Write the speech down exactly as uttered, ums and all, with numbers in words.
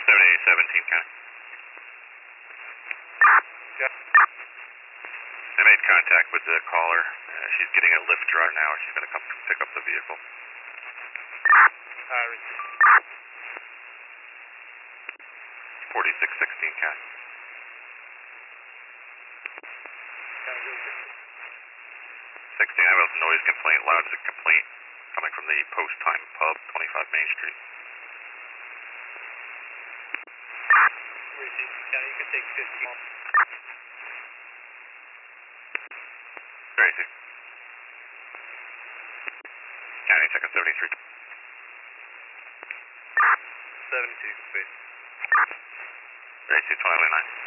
seventy-eight seventeen, County. Yeah. I made contact with the caller. Uh, she's getting a lift drawer now. She's going to come pick up the vehicle. Uh, receive. forty-six sixteen, County. sixteen, I have a noise complaint, loud as a complaint, coming from the Post Time Pub, twenty-five Main Street. Receive. County, you can take fifty. Tracy. County, second seventy-three. seventy-two, complete. Tracy, twenty-nine.